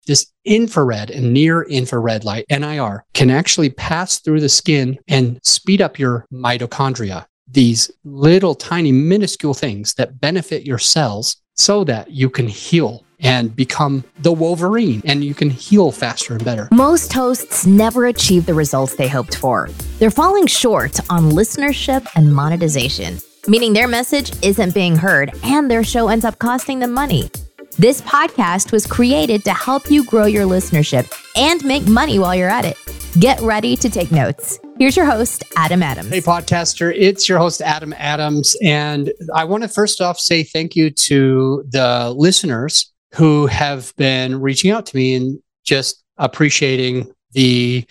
This infrared and near infrared light, NIR, can actually pass through the skin and speed up your mitochondria. These little tiny minuscule things that benefit your cells so that you can heal and become the Wolverine and you can heal faster and better. Most hosts never achieve the results they hoped for. They're falling short on listenership and monetization, meaning their message isn't being heard and their show ends up costing them money. This podcast was created to help you grow your listenership and make money while you're at it. Get ready to take notes. Here's your host, Adam Adams. Hey, podcaster. It's your host, Adam Adams. And I want to first off say thank you to the listeners who have been reaching out to me and just appreciating the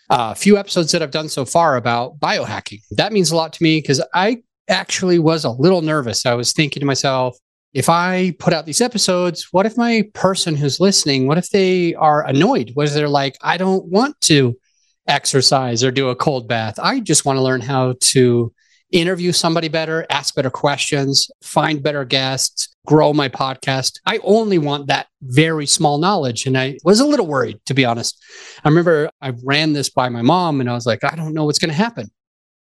few episodes that I've done so far about biohacking. That means a lot to me because I actually was a little nervous. I was thinking to myself, if I put out these episodes, what if my person who's listening, what if they are annoyed? What if they're like, I don't want to exercise or do a cold bath. I just want to learn how to interview somebody better, ask better questions, find better guests, grow my podcast. I only want that very small knowledge. And I was a little worried, to be honest. I remember I ran this by my mom and I was like, I don't know what's going to happen.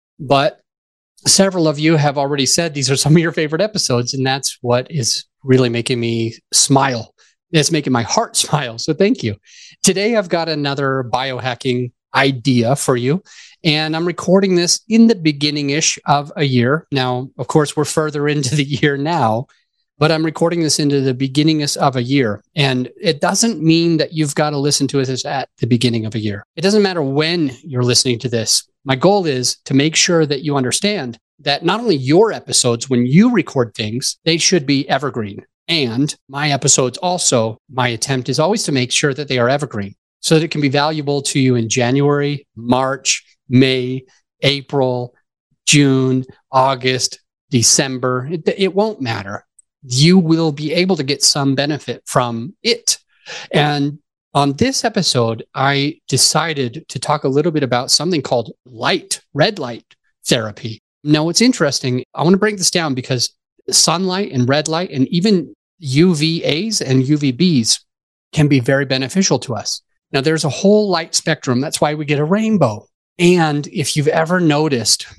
But several of you have already said these are some of your favorite episodes, and that's what is really making me smile. It's making my heart smile. So thank you. Today, I've got another biohacking idea for you, and I'm recording this in the beginning-ish of a year. Now, of course, we're further into the year now, but I'm recording this into the beginning of a year. And it doesn't mean that you've got to listen to it at the beginning of a year. It doesn't matter when you're listening to this. My goal is to make sure that you understand that not only your episodes, when you record things, they should be evergreen. And my episodes also, my attempt is always to make sure that they are evergreen so that it can be valuable to you in January, March, May, April, June, August, December. It won't matter. You will be able to get some benefit from it. And on this episode, I decided to talk a little bit about something called red light therapy. Now, what's interesting, I want to break this down because sunlight and red light and even UVAs and UVBs can be very beneficial to us. Now, there's a whole light spectrum. That's why we get a rainbow. And if you've ever noticed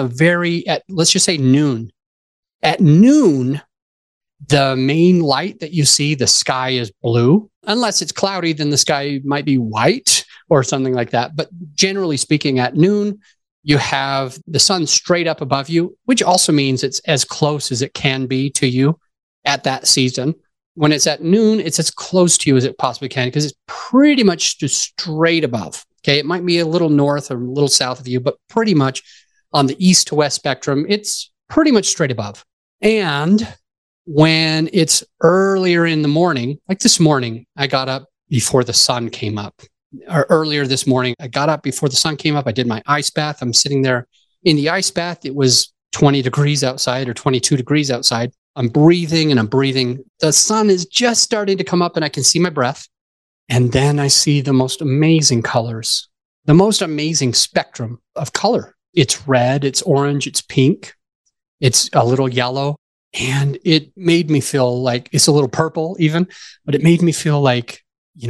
let's just say noon, at noon, the main light that you see, the sky is blue. Unless it's cloudy, then the sky might be white or something like that. But generally speaking, at noon, you have the sun straight up above you, which also means it's as close as it can be to you at that season. When it's at noon, it's as close to you as it possibly can because it's pretty much just straight above. Okay, it might be a little north or a little south of you, but pretty much on the east to west spectrum, it's pretty much straight above. And when it's earlier in the morning, like this morning, I got up before the sun came up. Or earlier this morning, I got up before the sun came up. I did my ice bath. I'm sitting there in the ice bath. It was 20 degrees outside or 22 degrees outside. I'm breathing and I'm breathing. The sun is just starting to come up and I can see my breath. And then I see the most amazing colors, the most amazing spectrum of color. It's red, it's orange, it's pink, it's a little yellow. And it made me feel like it's a little purple even, but it made me feel like,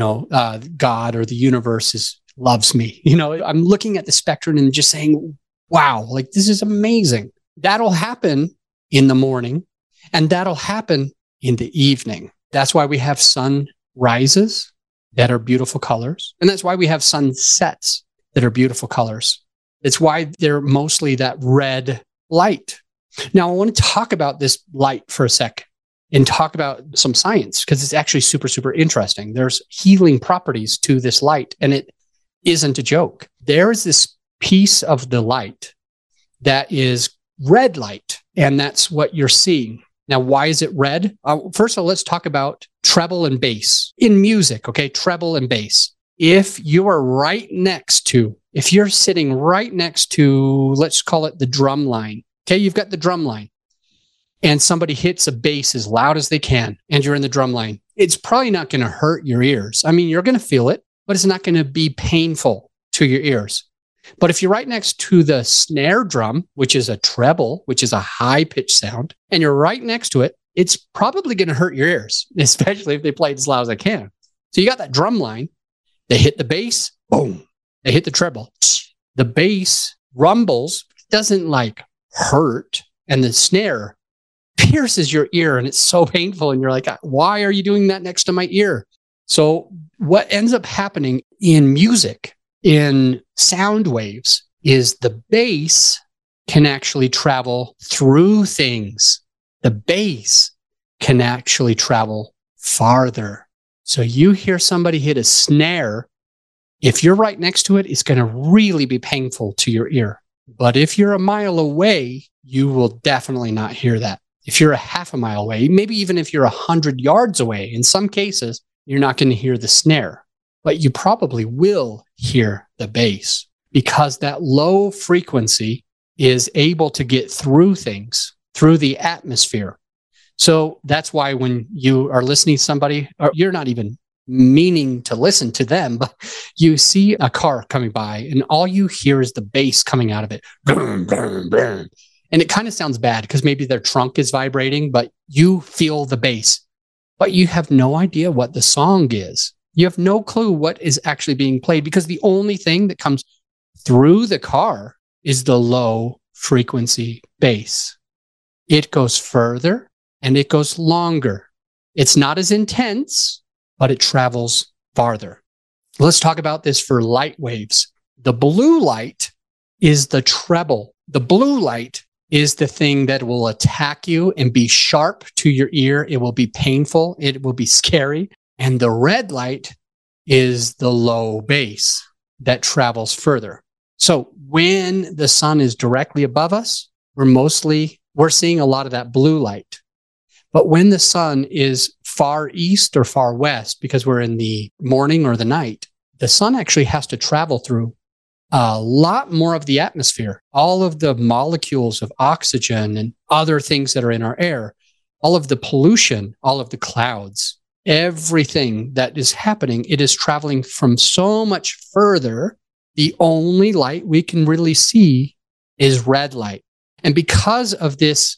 God or the universe loves me. I'm looking at the spectrum and just saying, wow, like this is amazing. That'll happen in the morning and that'll happen in the evening. That's why we have sunrises that are beautiful colors. And that's why we have sunsets that are beautiful colors. It's why they're mostly that red light. Now, I want to talk about this light for a sec and talk about some science because it's actually super, super interesting. There's healing properties to this light, and it isn't a joke. There is this piece of the light that is red light, and that's what you're seeing. Now, why is it red? First of all, let's talk about treble and bass in music, okay? Treble and bass. If you're sitting right next to, let's call it the drum line, okay, you've got the drum line and somebody hits a bass as loud as they can and you're in the drum line. It's probably not going to hurt your ears. I mean, you're going to feel it, but it's not going to be painful to your ears. But if you're right next to the snare drum, which is a treble, which is a high pitch sound, and you're right next to it, it's probably going to hurt your ears, especially if they play it as loud as they can. So you got that drum line. They hit the bass, boom. They hit the treble. The bass rumbles, doesn't like hurt, and the snare pierces your ear, and it's so painful. And you're like, why are you doing that next to my ear? So what ends up happening in music, in sound waves, is the bass can actually travel through things. The bass can actually travel farther. So you hear somebody hit a snare. If you're right next to it, it's going to really be painful to your ear. But if you're a mile away, you will definitely not hear that. If you're a half a mile away, maybe even if you're 100 yards away, in some cases, you're not going to hear the snare, but you probably will hear the bass because that low frequency is able to get through things, through the atmosphere. So that's why when you are listening to somebody, or you're not even meaning to listen to them, but you see a car coming by and all you hear is the bass coming out of it. Boom, boom, boom. And it kind of sounds bad because maybe their trunk is vibrating, but you feel the bass, but you have no idea what the song is. You have no clue what is actually being played because the only thing that comes through the car is the low frequency bass. It goes further and it goes longer. It's not as intense, but it travels farther. Let's talk about this for light waves. The blue light is the treble. The blue light is the thing that will attack you and be sharp to your ear. It will be painful. It will be scary. And the red light is the low bass that travels further. So when the sun is directly above us, we're seeing a lot of that blue light. But when the sun is far east or far west, because we're in the morning or the night, the sun actually has to travel through a lot more of the atmosphere. All of the molecules of oxygen and other things that are in our air, all of the pollution, all of the clouds, everything that is happening, it is traveling from so much further. The only light we can really see is red light. And because of this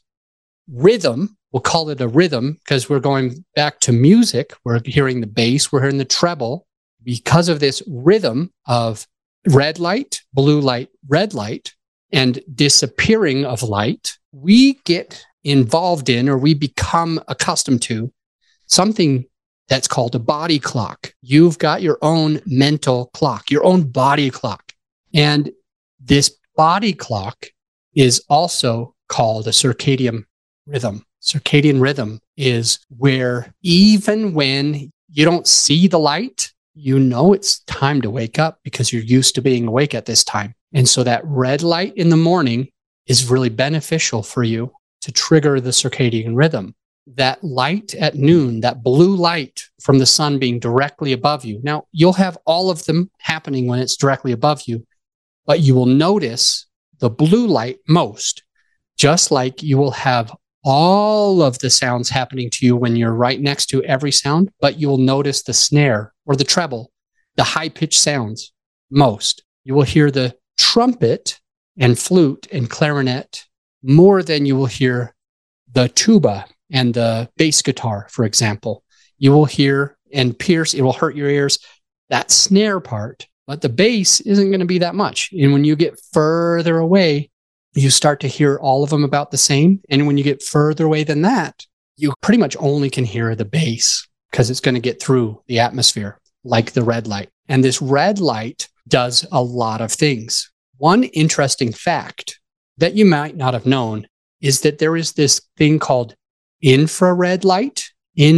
rhythm, we'll call it a rhythm because we're going back to music. We're hearing the bass, we're hearing the treble. Because of this rhythm of red light, blue light, red light, and disappearing of light, we get involved in, or we become accustomed to, something that's called a body clock. You've got your own mental clock, your own body clock. And this body clock is also called a circadian rhythm. Circadian rhythm is where even when you don't see the light, you know it's time to wake up because you're used to being awake at this time. And so that red light in the morning is really beneficial for you to trigger the circadian rhythm. That light at noon, that blue light from the sun being directly above you. Now, you'll have all of them happening when it's directly above you, but you will notice the blue light most, just like you will have all of the sounds happening to you when you're right next to every sound, but you will notice the snare or the treble, the high-pitched sounds most. You will hear the trumpet and flute and clarinet more than you will hear the tuba and the bass guitar, for example. You will hear and pierce, it will hurt your ears, that snare part, but the bass isn't going to be that much. And when you get further away, you start to hear all of them about the same. And when you get further away than that, you pretty much only can hear the bass because it's going to get through the atmosphere like the red light. And this red light does a lot of things. One interesting fact that you might not have known is that there is this thing called infrared light,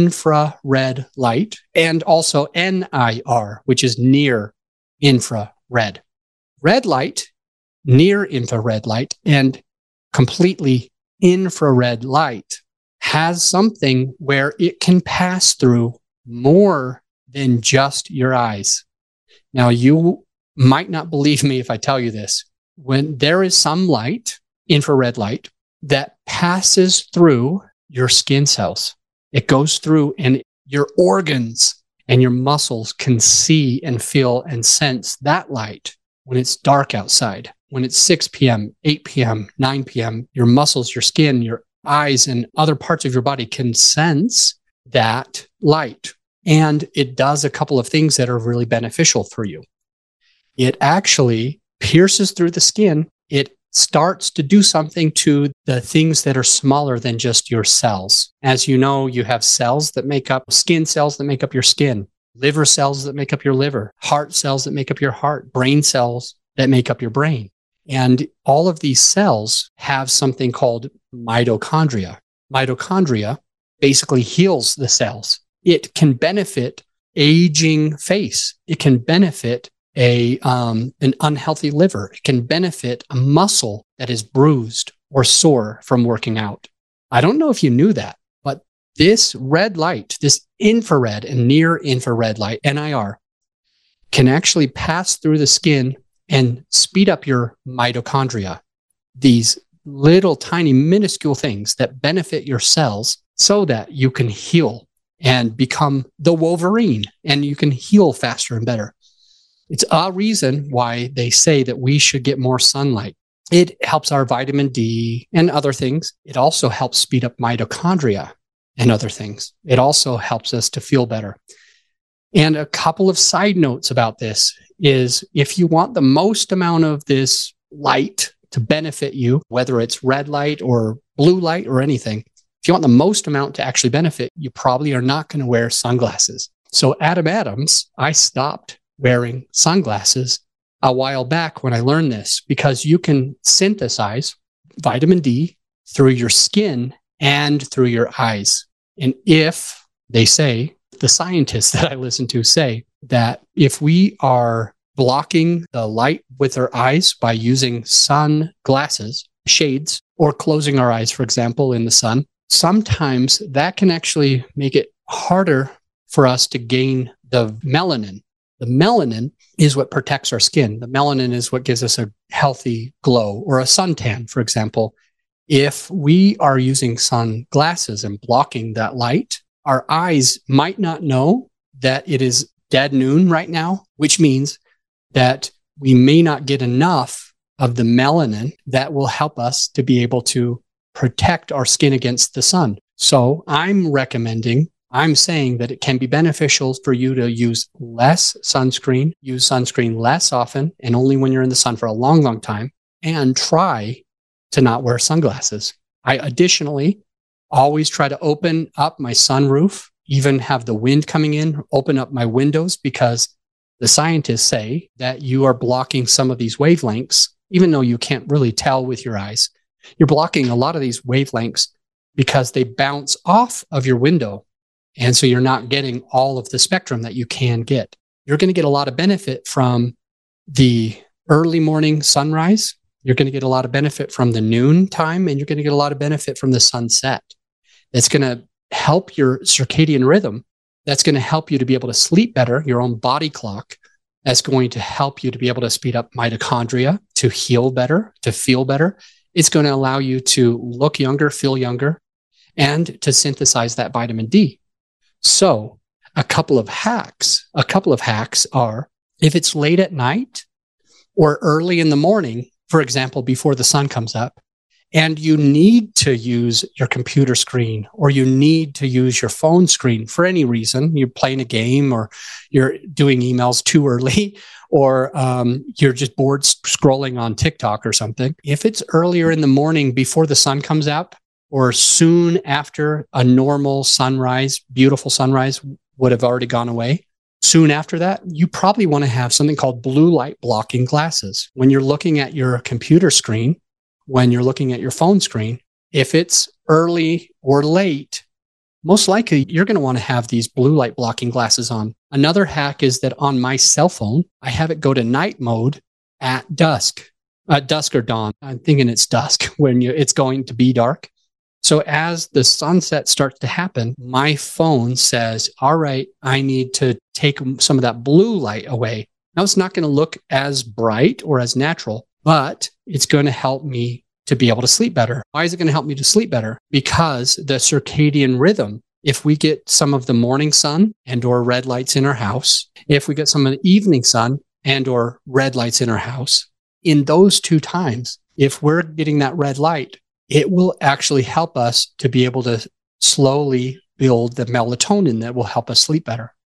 and also NIR, which is near infrared. Red light, near infrared light, and completely infrared light has something where it can pass through more than just your eyes. Now, you might not believe me if I tell you this. When there is some light, infrared light, that passes through your skin cells, it goes through and your organs and your muscles can see and feel and sense that light when it's dark outside. When it's 6 p.m., 8 p.m., 9 p.m., your muscles, your skin, your eyes, and other parts of your body can sense that light. And it does a couple of things that are really beneficial for you. It actually pierces through the skin. It starts to do something to the things that are smaller than just your cells. As you know, you have cells that make up skin cells that make up your skin, liver cells that make up your liver, heart cells that make up your heart, brain cells that make up your brain. And all of these cells have something called mitochondria. Mitochondria basically heals the cells. It can benefit aging face. It can benefit an unhealthy liver. It can benefit a muscle that is bruised or sore from working out. I don't know if you knew that, but this red light, this infrared and near infrared light, NIR, can actually pass through the skin and speed up your mitochondria. These little tiny minuscule things that benefit your cells so that you can heal and become the Wolverine and you can heal faster and better. It's a reason why they say that we should get more sunlight. It helps our vitamin D and other things. It also helps speed up mitochondria and other things. It also helps us to feel better. And a couple of side notes about this is if you want the most amount of this light to benefit you, whether it's red light or blue light or anything, if you want the most amount to actually benefit, you probably are not going to wear sunglasses. So Adam Adams, I stopped wearing sunglasses a while back when I learned this because you can synthesize vitamin D through your skin and through your eyes. And if they say, the scientists that I listen to say that if we are blocking the light with our eyes by using sunglasses, shades, or closing our eyes, for example, in the sun, sometimes that can actually make it harder for us to gain the melanin. The melanin is what protects our skin. The melanin is what gives us a healthy glow or a suntan, for example. If we are using sunglasses and blocking that light, our eyes might not know that it is dead noon right now, which means that we may not get enough of the melanin that will help us to be able to protect our skin against the sun. So I'm saying that it can be beneficial for you to use less sunscreen, use sunscreen less often, and only when you're in the sun for a long, long time, and try to not wear sunglasses. I additionally always try to open up my sunroof, even have the wind coming in, open up my windows because the scientists say that you are blocking some of these wavelengths, even though you can't really tell with your eyes. You're blocking a lot of these wavelengths because they bounce off of your window. And so you're not getting all of the spectrum that you can get. You're going to get a lot of benefit from the early morning sunrise. You're going to get a lot of benefit from the noon time, and you're going to get a lot of benefit from the sunset. That's going to help your circadian rhythm. That's going to help you to be able to sleep better, your own body clock. That's going to help you to be able to speed up mitochondria, to heal better, to feel better. It's going to allow you to look younger, feel younger, and to synthesize that vitamin D. So a couple of hacks are if it's late at night or early in the morning, for example, before the sun comes up, and you need to use your computer screen or you need to use your phone screen for any reason, you're playing a game or you're doing emails too early or you're just bored scrolling on TikTok or something. If it's earlier in the morning before the sun comes up or soon after a normal sunrise, beautiful sunrise would have already gone away, soon after that, you probably want to have something called blue light blocking glasses. When you're looking at your computer screen, when you're looking at your phone screen, if it's early or late, most likely you're going to want to have these blue light blocking glasses on. Another hack is that on my cell phone, I have it go to night mode at dusk or dawn. I'm thinking it's dusk when it's going to be dark. So as the sunset starts to happen, my phone says, all right, I need to take some of that blue light away. Now it's not going to look as bright or as natural, but it's going to help me to be able to sleep better. Why is it going to help me to sleep better? Because the circadian rhythm, if we get some of the morning sun and or red lights in our house, if we get some of the evening sun and or red lights in our house, in those two times, if we're getting that red light, it will actually help us to be able to slowly build the melatonin that will help us sleep better.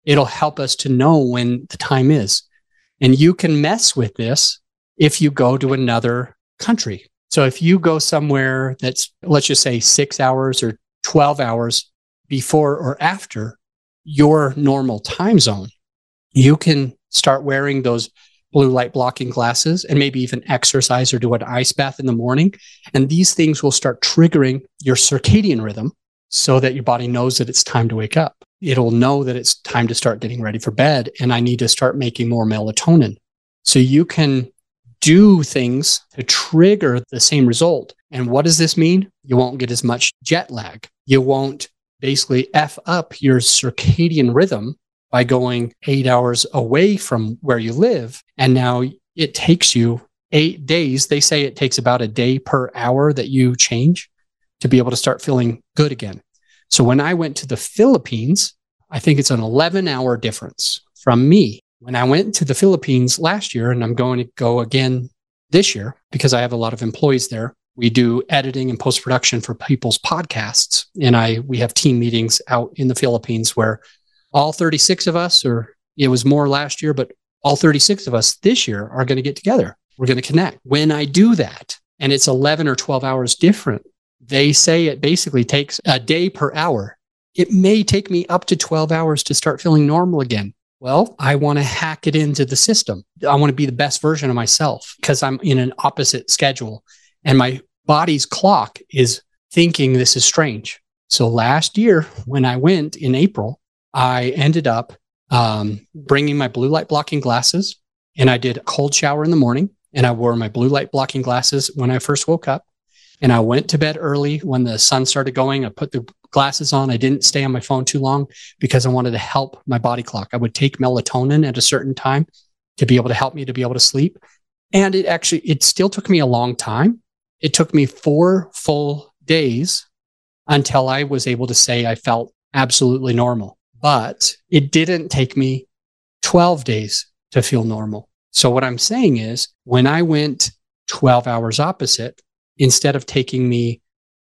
It'll help us to know when the time is. And you can mess with this if you go to another country. So if you go somewhere that's, let's just say 6 hours or 12 hours before or after your normal time zone, you can start wearing those blue light blocking glasses and maybe even exercise or do an ice bath in the morning. And these things will start triggering your circadian rhythm so that your body knows that it's time to wake up. It'll know that it's time to start getting ready for bed and I need to start making more melatonin. So you can do things to trigger the same result. And what does this mean? You won't get as much jet lag. You won't basically F up your circadian rhythm by going 8 hours away from where you live. And now it takes you 8 days. They say it takes about a day per hour that you change to be able to start feeling good again. So when I went to the Philippines, I think it's an 11-hour difference from me. When I went to the Philippines last year, and I'm going to go again this year because I have a lot of employees there. We do editing and post-production for people's podcasts. And we have team meetings out in the Philippines where all 36 of us, or it was more last year, but all 36 of us this year are going to get together. We're going to connect. When I do that, and it's 11 or 12 hours different, they say it basically takes a day per hour. It may take me up to 12 hours to start feeling normal again. Well, I want to hack it into the system. I want to be the best version of myself because I'm in an opposite schedule and my body's clock is thinking this is strange. So last year when I went in April, I ended up bringing my blue light blocking glasses and I did a cold shower in the morning and I wore my blue light blocking glasses when I first woke up. And I went to bed early when the sun started going. I put the glasses on. I didn't stay on my phone too long because I wanted to help my body clock. I would take melatonin at a certain time to be able to help me to be able to sleep. And it still took me a long time. It took me 4 full days until I was able to say I felt absolutely normal. But it didn't take me 12 days to feel normal. So what I'm saying is when I went 12 hours opposite, instead of taking me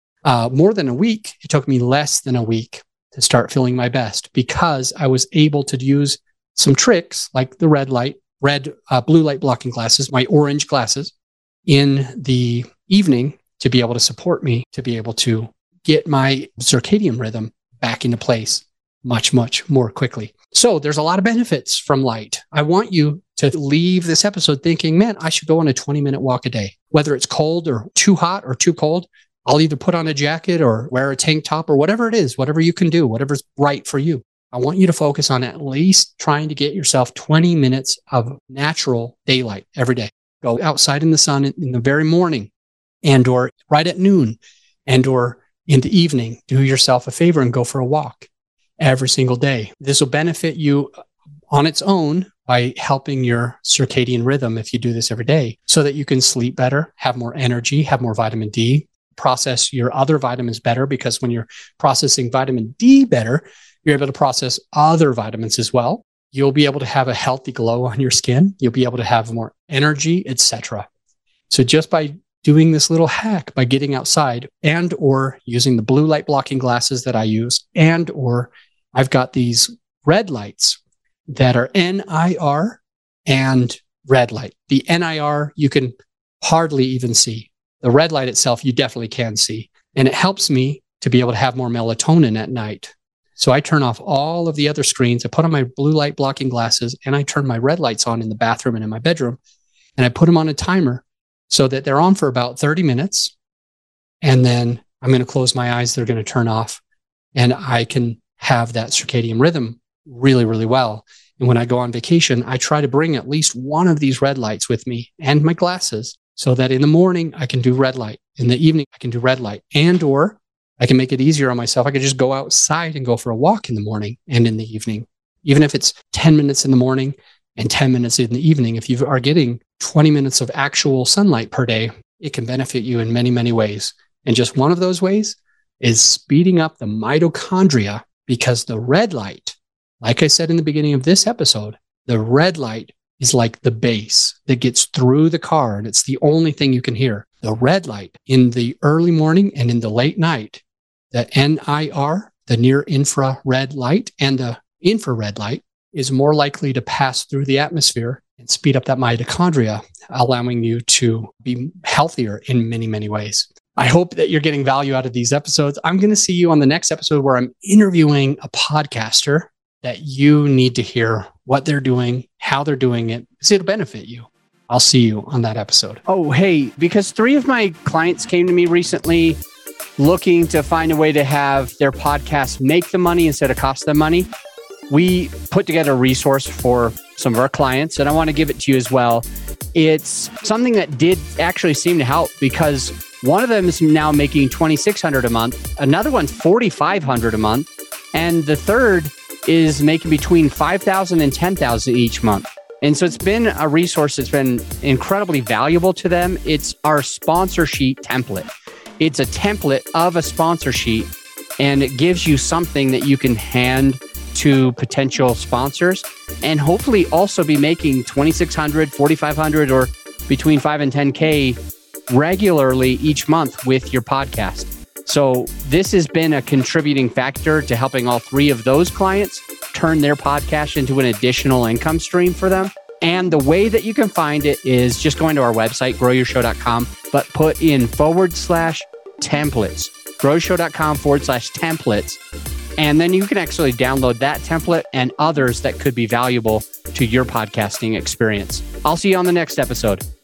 more than a week, it took me less than a week to start feeling my best because I was able to use some tricks like the blue light blocking glasses, my orange glasses in the evening to be able to support me, to be able to get my circadian rhythm back into place much, much more quickly. So there's a lot of benefits from light. I want you to leave this episode thinking, man, I should go on a 20-minute walk a day. Whether it's cold or too hot or too cold, I'll either put on a jacket or wear a tank top or whatever it is, whatever you can do, whatever's right for you. I want you to focus on at least trying to get yourself 20 minutes of natural daylight every day. Go outside in the sun in the very morning and or right at noon and or in the evening. Do yourself a favor and go for a walk every single day. This will benefit you on its own by helping your circadian rhythm if you do this every day so that you can sleep better, have more energy, have more vitamin D, process your other vitamins better because when you're processing vitamin D better, you're able to process other vitamins as well. You'll be able to have a healthy glow on your skin. You'll be able to have more energy, etc. So just by doing this little hack, by getting outside and or using the blue light blocking glasses that I use and or I've got these red lights that are NIR and red light. The NIR, you can hardly even see. The red light itself, you definitely can see. And it helps me to be able to have more melatonin at night. So I turn off all of the other screens. I put on my blue light blocking glasses and I turn my red lights on in the bathroom and in my bedroom. And I put them on a timer so that they're on for about 30 minutes. And then I'm going to close my eyes. They're going to turn off and I can have that circadian rhythm really, really well. And when I go on vacation, I try to bring at least one of these red lights with me and my glasses so that in the morning I can do red light. In the evening, I can do red light and or I can make it easier on myself. I could just go outside and go for a walk in the morning and in the evening. Even if it's 10 minutes in the morning and 10 minutes in the evening, if you are getting 20 minutes of actual sunlight per day, it can benefit you in many, many ways. And just one of those ways is speeding up the mitochondria because the red light, like I said in the beginning of this episode, the red light is like the bass that gets through the car and it's the only thing you can hear. The red light in the early morning and in the late night, the NIR, the near infrared light and the infrared light, is more likely to pass through the atmosphere and speed up that mitochondria, allowing you to be healthier in many, many ways. I hope that you're getting value out of these episodes. I'm going to see you on the next episode where I'm interviewing a podcaster that you need to hear what they're doing, how they're doing it, because it'll benefit you. I'll see you on that episode. Oh, hey, because 3 of my clients came to me recently looking to find a way to have their podcast make them money instead of cost them money. We put together a resource for some of our clients, and I want to give it to you as well. It's something that did actually seem to help because one of them is now making $2,600 a month. Another one's $4,500 a month. And the third is making between $5,000 and $10,000 each month. And so it's been a resource that's been incredibly valuable to them. It's our sponsor sheet template. It's a template of a sponsor sheet, and it gives you something that you can hand to potential sponsors and hopefully also be making $2,600, $4,500, or between $5,000 and $10,000 regularly each month with your podcast. So this has been a contributing factor to helping all 3 of those clients turn their podcast into an additional income stream for them. And the way that you can find it is just going to our website, growyourshow.com, but put in /templates, growyourshow.com/templates. And then you can actually download that template and others that could be valuable to your podcasting experience. I'll see you on the next episode.